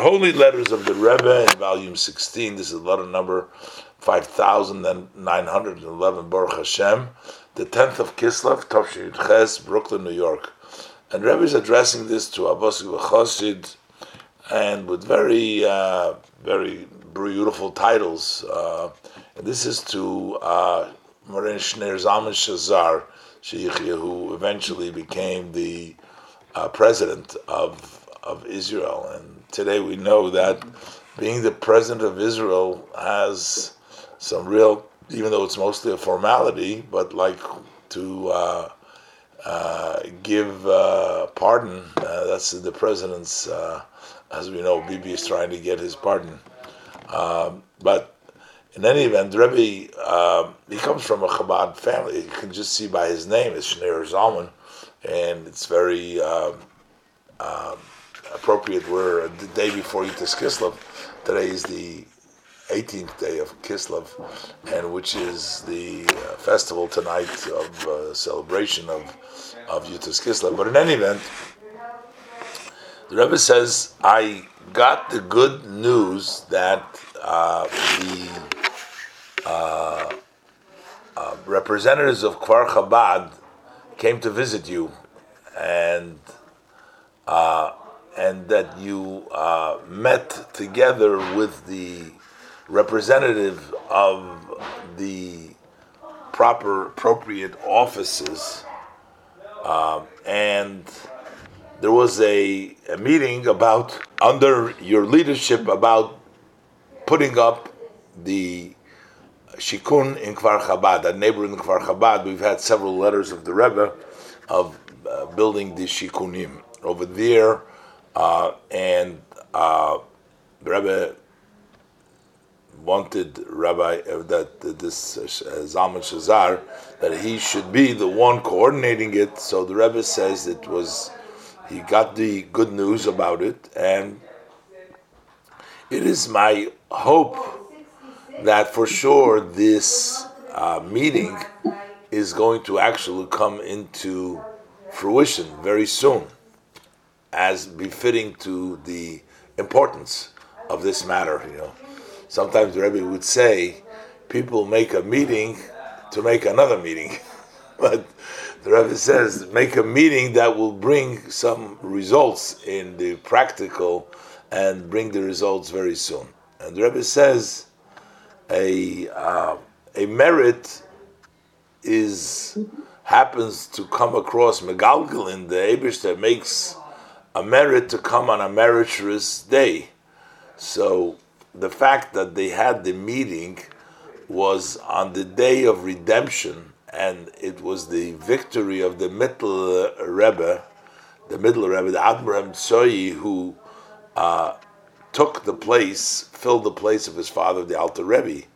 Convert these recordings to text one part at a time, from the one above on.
Holy Letters of the Rebbe in volume 16. This is letter number 5911, Baruch Hashem, the 10th of Kislev, Tafshin Ches, Brooklyn, New York. And Rebbe is addressing this to Abbasi V'Chosid, and with very beautiful titles. And this is to Moren Shneir Zalman Shazar, who eventually became the president of Israel. And today we know that being the president of Israel has some real, even though it's mostly a formality, but like to give pardon, that's the president's, as we know, Bibi is trying to get his pardon. But in any event, Rebbe, he comes from a Chabad family. You can just see by his name, it's Shneir Zalman, and it's very appropriate. We're the day before Yutas Kislev. Today is the 18th day of Kislev, and which is the festival tonight of celebration of Yutas Kislev. But in any event, the Rebbe says, I got the good news that the representatives of Kfar Chabad came to visit you, and that you met together with the representative of the appropriate offices, and there was a meeting about, under your leadership, about putting up the Shikun in Kfar Chabad, a neighboring Kfar Chabad. We've had several letters of the Rebbe of building the Shikunim over there, and the Rebbe wanted Rabbi that this Zalman Shazar, that he should be the one coordinating it. So the Rebbe says he got the good news about it, and it is my hope that for sure this meeting is going to actually come into fruition very soon, as befitting to the importance of this matter. Sometimes the Rebbe would say, people make a meeting to make another meeting. But the Rebbe says, make a meeting that will bring some results in the practical and bring the results very soon. And the Rebbe says, a merit happens to come across Megalgalin. The Eibishter makes a merit to come on a meritorious day. So the fact that they had the meeting was on the day of redemption, and it was the victory of the middle Rebbe, the Admor Tzoi, who took the place, filled the place of his father, the Alter Rebbe.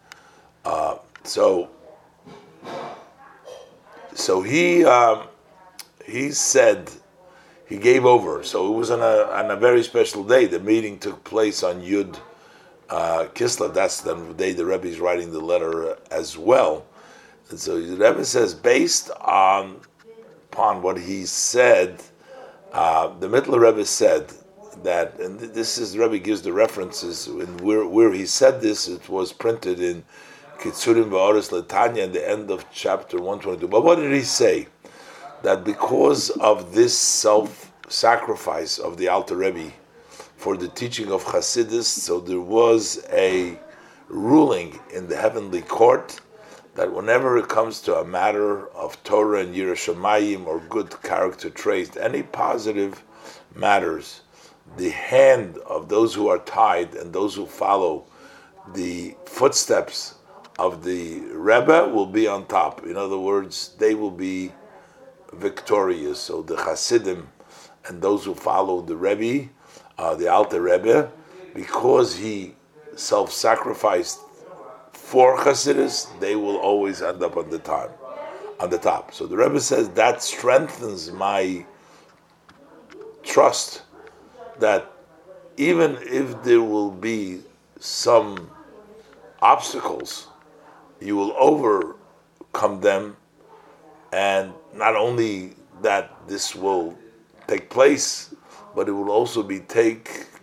So he said, he gave over. So it was on a very special day. The meeting took place on Yud Kislev. That's the day the Rebbe is writing the letter as well. And so the Rebbe says, based upon what he said, the Mittler Rebbe said that, and this is, the Rebbe gives the references, and where he said this, it was printed in Kitzurim V'Oris Letanya at the end of chapter 122. But what did he say? That because of this self-sacrifice of the Alter Rebbe for the teaching of Hasidus, so there was a ruling in the heavenly court that whenever it comes to a matter of Torah and Yiras Shamayim or good character traits, any positive matters, the hand of those who are tied and those who follow the footsteps of the Rebbe will be on top. In other words, they will be victorious. So the Hasidim and those who follow the Rebbe, the Alter Rebbe, because he self-sacrificed for Hasidus, they will always end up on the top. So the Rebbe says that strengthens my trust that even if there will be some obstacles, you will overcome them, and not only that this will take place, but it will also be take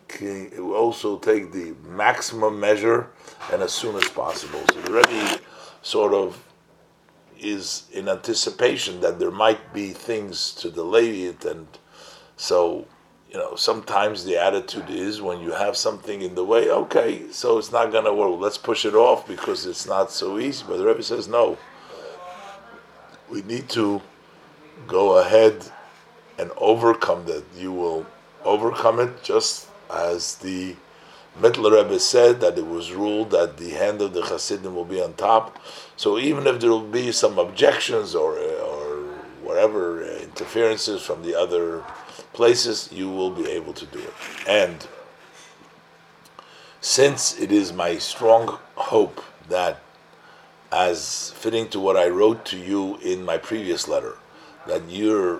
also take the maximum measure and as soon as possible. So the Rebbe sort of is in anticipation that there might be things to delay it, and so sometimes the attitude is when you have something in the way, okay, so it's not gonna work. Let's push it off because it's not so easy. But the Rebbe says no. We need to go ahead and overcome that. You will overcome it just as the Mittler Rebbe said that it was ruled that the hand of the Hasidim will be on top. So even if there will be some objections or whatever interferences from the other places, you will be able to do it. And since it is my strong hope that, as fitting to what I wrote to you in my previous letter, that Your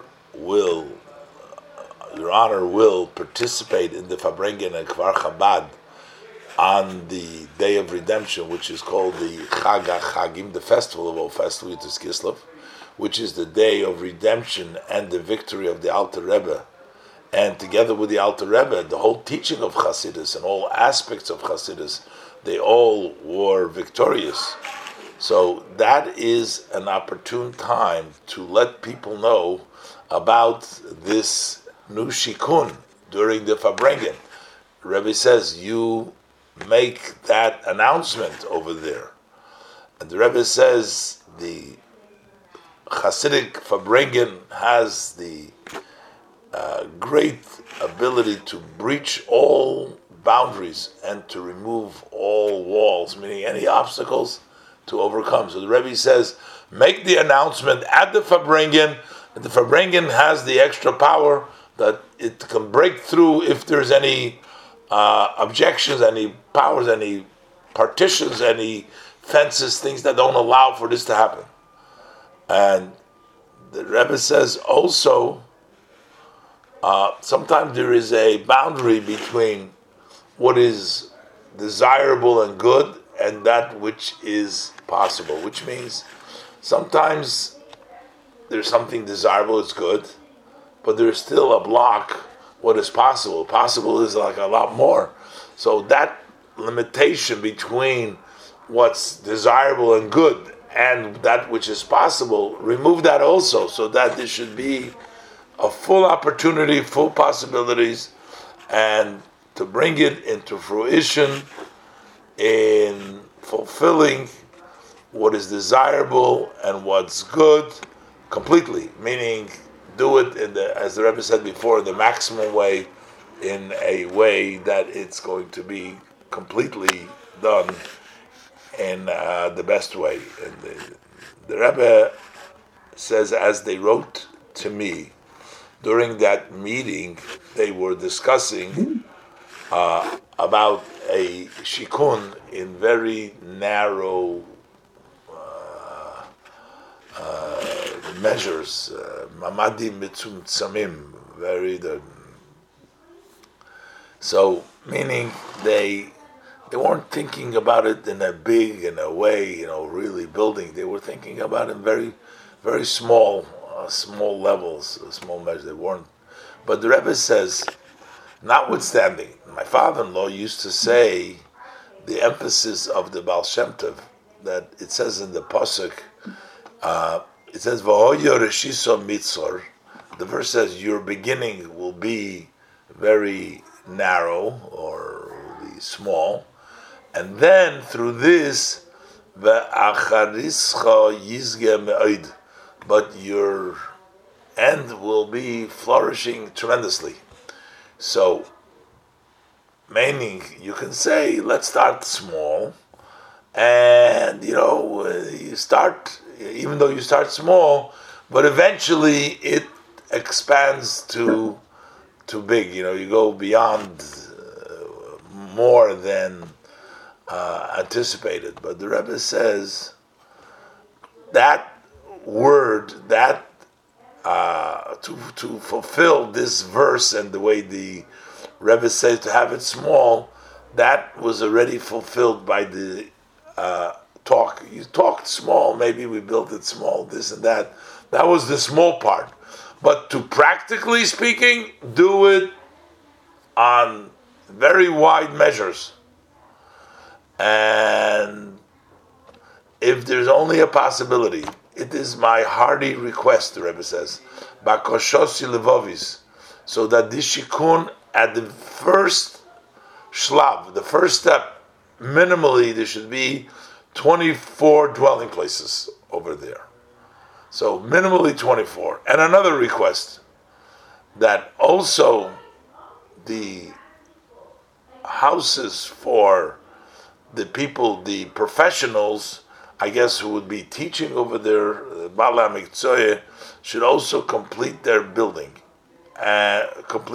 Honor will participate in the Farbrengen and Kvar Chabad on the Day of Redemption, which is called the Chag HaChagim, the festival of all festivals, which is Kislev, which is the day of redemption and the victory of the Alter Rebbe. And together with the Alter Rebbe, the whole teaching of Chassidus and all aspects of Chassidus, they all were victorious. So that is an opportune time to let people know about this new shikun during the Farbrengen. Rebbe says, you make that announcement over there. And the Rebbe says the Hasidic Farbrengen has the great ability to breach all boundaries and to remove all walls, meaning any obstacles to overcome. So the Rebbe says, make the announcement at the Farbrengen, and the Farbrengen has the extra power that it can break through if there's any objections, any powers, any partitions, any fences, things that don't allow for this to happen. And the Rebbe says also, sometimes there is a boundary between what is desirable and good and that which is possible, which means sometimes there's something desirable, it's good, but there's still a block what is possible. Possible is like a lot more. So that limitation between what's desirable and good and that which is possible, remove that also, so that there should be a full opportunity, full possibilities, and to bring it into fruition in fulfilling what is desirable and what's good completely, meaning do it as the Rebbe said before, the maximum way, in a way that it's going to be completely done in the best way. And the Rebbe says, as they wrote to me during that meeting, they were discussing about a shikun in very narrow measures, mamadim mitzumtzamim, very so meaning they weren't thinking about it in a big, in a way, really building. They were thinking about it in very, very small levels, small measures. They weren't. But the Rebbe says, notwithstanding, my father-in-law used to say the emphasis of the Baal Shem Tov, that it says in the pasuk, it says V'hoya reshiso mitzor. The verse says your beginning will be very narrow or will be small, and then through this Ve'acharischa yizge me'od, but your end will be flourishing tremendously. So, meaning you can say, let's start small, and you start, even though you start small, but eventually it expands to big. You go beyond more than anticipated. But the Rebbe says that word, that to fulfill this verse and the way the Rebbe says to have it small, that was already fulfilled by the talk. You talked small, maybe we built it small, this and that. That was the small part. But to practically speaking, do it on very wide measures. And if there's only a possibility, it is my hearty request, the Rebbe says, Bakoshosi Levovis, so that this shikun at the first shlav, the first step, minimally there should be 24 dwelling places over there. So minimally 24. And another request, that also the houses for the people, the professionals, I guess, who would be teaching over there, Bala Mikzoye, should also complete their building. And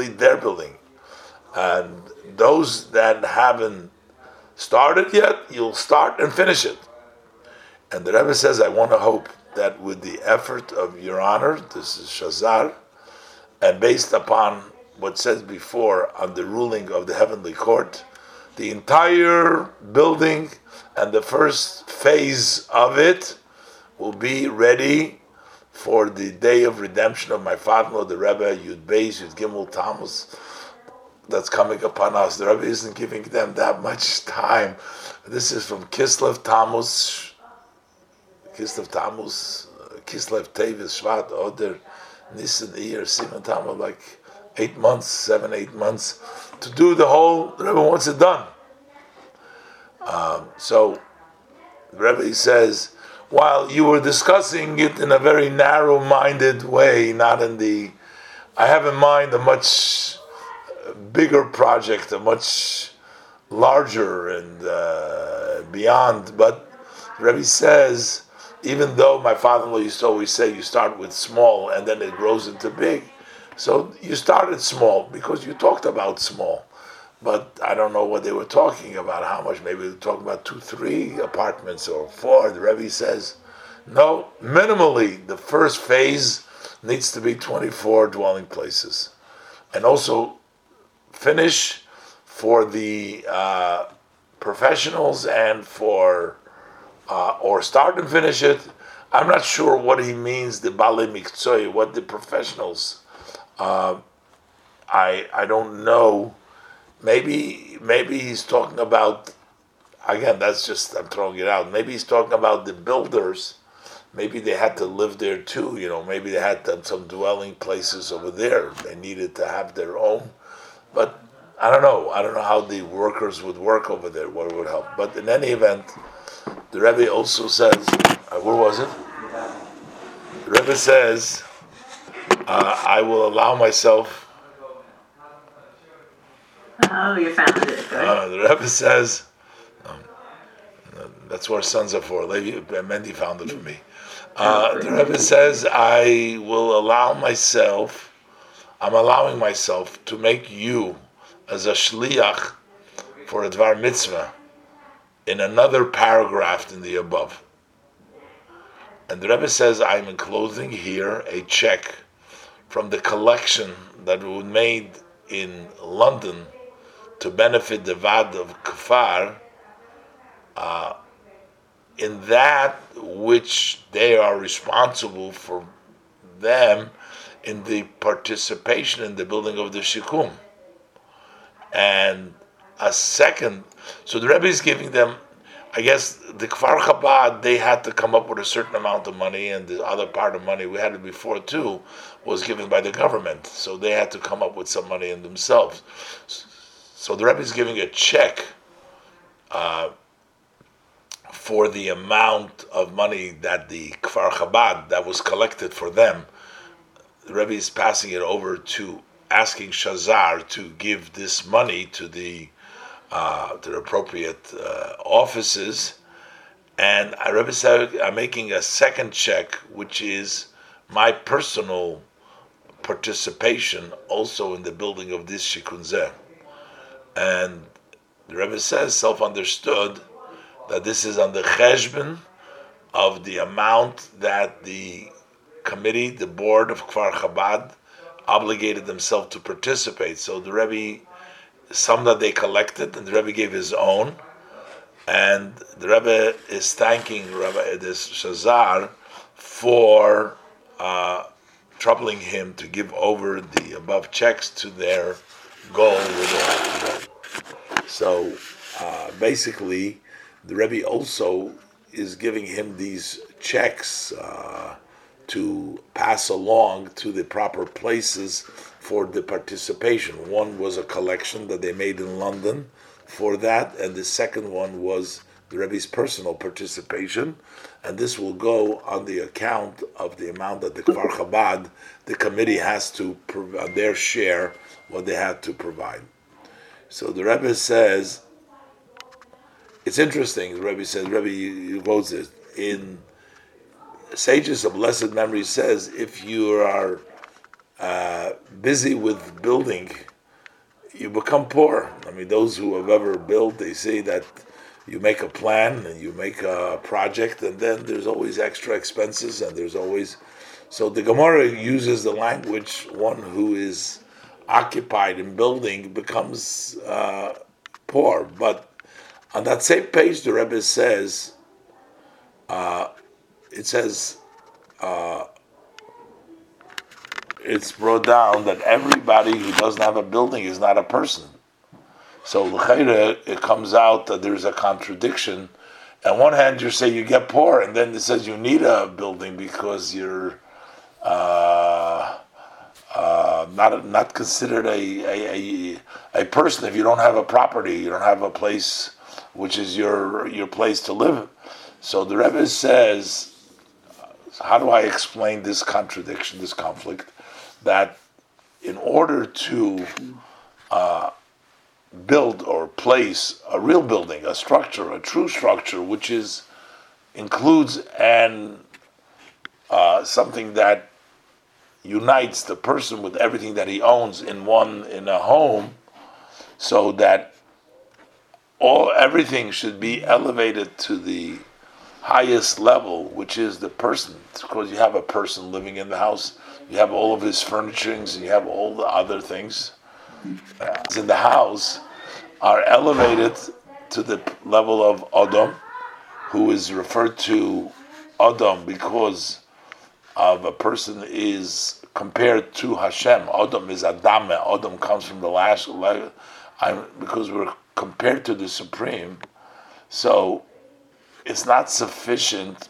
those that haven't started yet, you'll start and finish it. And the Rebbe says, I want to hope that with the effort of Your Honor, this is Shazar, and based upon what says before on the ruling of the Heavenly Court, the entire building and the first phase of it will be ready for the day of redemption of my father-in-law, the Rebbe, Yud Beis, Yud Gimel Tammuz, that's coming upon us. The Rebbe isn't giving them that much time. This is from Kislev Tammuz, Kislev Tevis, Shvat, Oder, Nisan, Iyar, Siman Tammuz, like 8 months, 7-8 months, to do the whole. The Rebbe wants it done. So the Rebbe says, while you were discussing it in a very narrow-minded way, not in the, I have in mind a much bigger project, a much larger and beyond. But the Rebbe says, even though my father-in-law used to always say you start with small and then it grows into big, so you started small because you talked about small. But I don't know what they were talking about, how much. Maybe they were talking about 2-3 apartments or 4. The Rebbe says, no, minimally, the first phase needs to be 24 dwelling places. And also finish for the professionals and for, or start and finish it. I'm not sure what he means, the Balei Miktsoi, what the professionals. I don't know. Maybe he's talking about, again, that's just, I'm throwing it out. Maybe he's talking about the builders. Maybe they had to live there too, maybe they had some dwelling places over there. They needed to have their own. But I don't know how the workers would work over there, what would help. But in any event, the Rebbe also says, where was it? The Rebbe says, I will allow myself. Oh, you found it. The Rebbe says, that's what sons are for. Mendy found it for me. The Rebbe says, I'm allowing myself to make you as a shliach for a dvar mitzvah in another paragraph in the above. And the Rebbe says, I'm enclosing here a check from the collection that was made in London to benefit the Vad of Kfar, in that which they are responsible for them in the participation in the building of the Shikum. And a second, so the Rebbe is giving them, I guess the Kfar Chabad, they had to come up with a certain amount of money, and the other part of money, we had it before too, was given by the government. So they had to come up with some money in themselves. So the Rebbe is giving a check for the amount of money that the Kfar Chabad that was collected for them. The Rebbe is passing it over to asking Shazar to give this money to the appropriate offices. And Rebbe said, I'm making a second check, which is my personal participation also in the building of this Shikun Zeh. And the Rebbe says, self-understood, that this is on the cheshbon of the amount that the committee, the board of Kfar Chabad, obligated themselves to participate. So the Rebbe, some that they collected, and the Rebbe gave his own, and the Rebbe is thanking Rabbi Edis Shazar for troubling him to give over the above checks to their goal with the So basically, the Rebbe also is giving him these checks to pass along to the proper places for the participation. One was a collection that they made in London for that, and the second one was the Rebbe's personal participation, and this will go on the account of the amount that the Kfar Chabad, the committee, has to provide their share, what they had to provide. So the Rebbe says, it's interesting, the Rebbe says, Rebbe quotes this, in Sages of Blessed Memory says, if you are busy with building, you become poor. I mean, those who have ever built, they say that you make a plan and you make a project, and then there's always extra expenses, and there's always... So the Gemara uses the language, one who is occupied in building becomes poor. But on that same page, the Rebbe says, it's brought down that everybody who doesn't have a building is not a person. So l'chayre, it comes out that there's a contradiction. On one hand, you say you get poor, and then it says you need a building because you're not considered a person if you don't have a property, you don't have a place which is your place to live. So the Rebbe says, how do I explain this contradiction, this conflict? That in order to build or place a real building, a structure, a true structure, which includes something that unites the person with everything that he owns in a home, so that everything should be elevated to the highest level, which is the person. Because you have a person living in the house, you have all of his furnishings, and you have all the other things in the house are elevated to the level of Adam, who is referred to Adam because of a person is compared to Hashem. Adam is Adame. Adam comes from the last letter, because we're compared to the Supreme. So it's not sufficient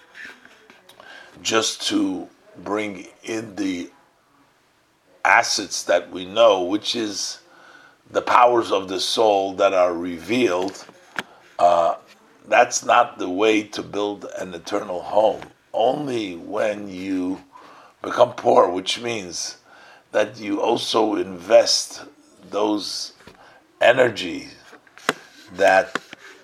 just to bring in the assets that we know, which is the powers of the soul that are revealed. That's not the way to build an eternal home. Only when you become poor, which means that you also invest those energy that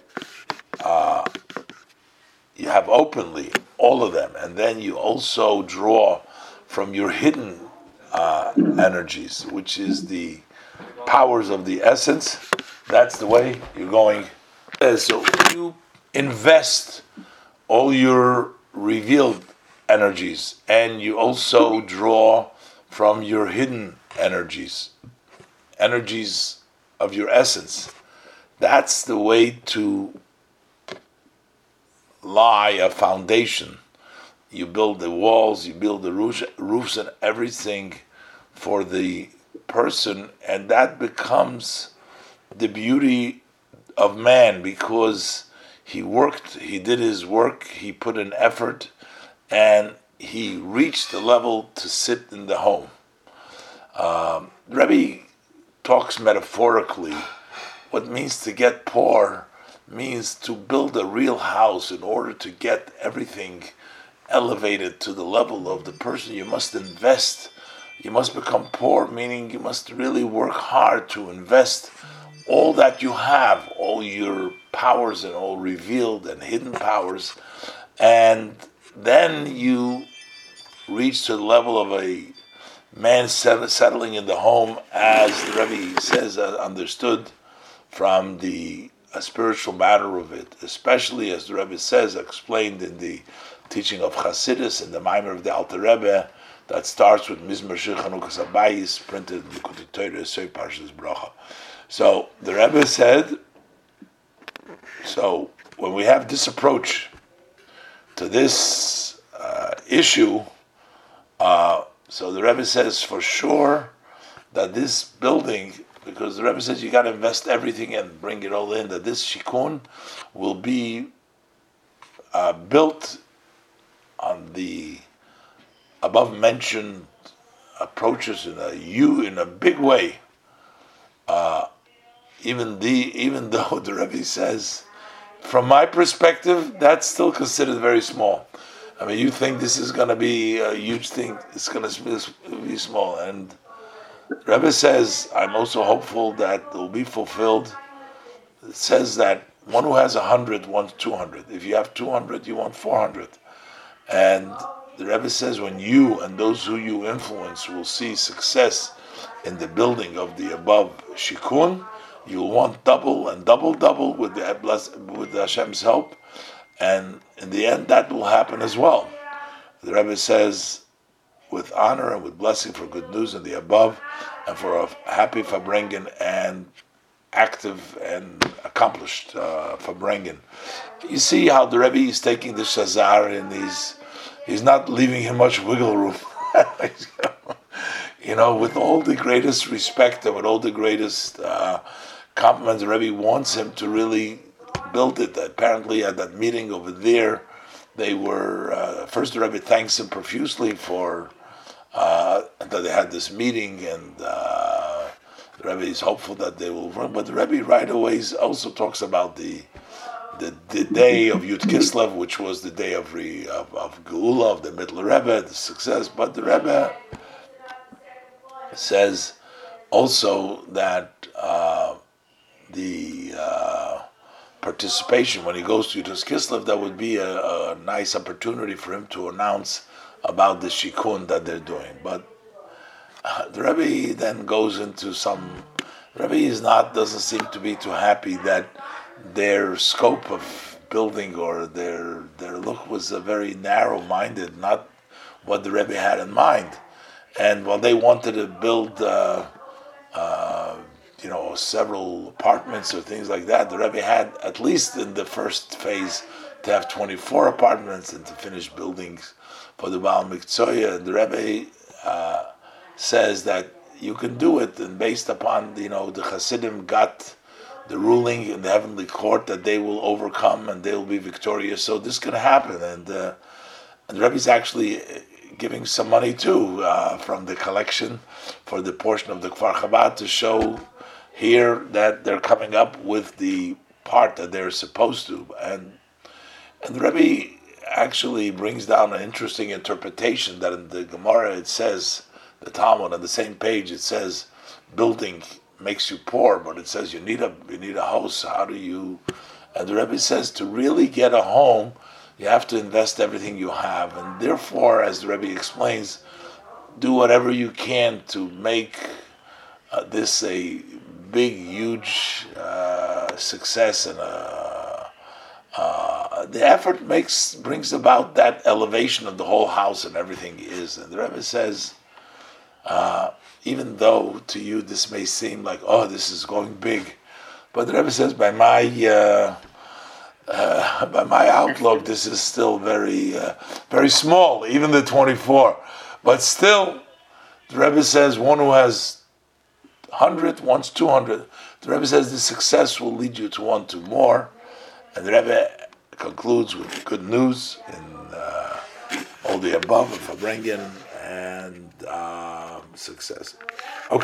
you have openly, all of them, and then you also draw from your hidden energies, which is the powers of the essence. That's the way you're going. So you invest all your revealed energies, and you also draw from your hidden energies of your essence. That's the way to lie a foundation. You build the walls, you build the roofs and everything for the person, and that becomes the beauty of man, because he worked, he did his work, he put in effort, and he reached the level to sit in the home. Rebbe talks metaphorically. What means to get poor means to build a real house. In order to get everything elevated to the level of the person, you must invest. You must become poor, meaning you must really work hard to invest all that you have, all your powers and all revealed and hidden powers, and then you reach to the level of a man settling in the home, as the Rebbe says, understood from the spiritual matter of it, especially as the Rebbe says, explained in the teaching of Chassidus and the Maimer of the Alter Rebbe, that starts with Mizmor Shir Chanukas Habayis, printed in the Likutei Torah, Soi Parshas Bracha. So the Rebbe said, so when we have this approach to this issue, so the Rebbe says for sure that this building because the Rebbe says you got to invest everything and bring it all in, that this shikun will be built on the above mentioned approaches in a big way. Even though the Rebbe says, from my perspective, that's still considered very small. I mean, you think this is going to be a huge thing? It's going to be small, and the Rebbe says, I'm also hopeful that it will be fulfilled. It says that one who has 100 wants 200. If you have 200, you want 400. And the Rebbe says, when you and those who you influence will see success in the building of the above shikun, you will want double and double with Hashem's help, and in the end that will happen as well. The Rebbe says, with honor and with blessing for good news in the above, and for a happy Farbrengen and active and accomplished Farbrengen. You see how the Rebbe is taking the Shazar and he's not leaving him much wiggle room. With all the greatest respect and with all the greatest compliments, the Rebbe wants him to really build it. Apparently at that meeting over there, they were, first the Rebbe thanks him profusely for that they had this meeting, and the Rebbe is hopeful that they will run. But the Rebbe right away also talks about the day of Yud Kislev, which was the day of Geula, of the Middle Rebbe, the success. But the Rebbe says also that the participation, when he goes to Yud Kislev, that would be a nice opportunity for him to announce about the shikun that they're doing. But the Rebbe then goes into the Rebbe doesn't seem to be too happy that their scope of building or their look was very narrow-minded, not what the Rebbe had in mind. And while they wanted to build several apartments or things like that, the Rebbe had, at least in the first phase, to have 24 apartments and to finish buildings for the Baal Mikzoya. And the Rebbe says that you can do it, and based upon the Hasidim got the ruling in the heavenly court that they will overcome and they will be victorious. So this can happen, and the Rebbe is actually giving some money too from the collection for the portion of the Kfar Chabad to show here that they're coming up with the part that they're supposed to, and the Rebbe actually brings down an interesting interpretation that in the Gemara it says, the Talmud on the same page, it says building makes you poor, but it says you need a house. How do you? And the Rebbe says to really get a home, you have to invest everything you have, and therefore, as the Rebbe explains, do whatever you can to make this a big, huge success, and the effort brings about that elevation of the whole house and everything is. And the Rebbe says, even though to you this may seem like, oh, this is going big, but the Rebbe says, by my outlook, this is still very, very small, even the 24. But still, the Rebbe says, one who has 100 wants 200. The Rebbe says the success will lead you to want to more. And the Rebbe concludes with good news in all the above of Farbrengen and success. Okay.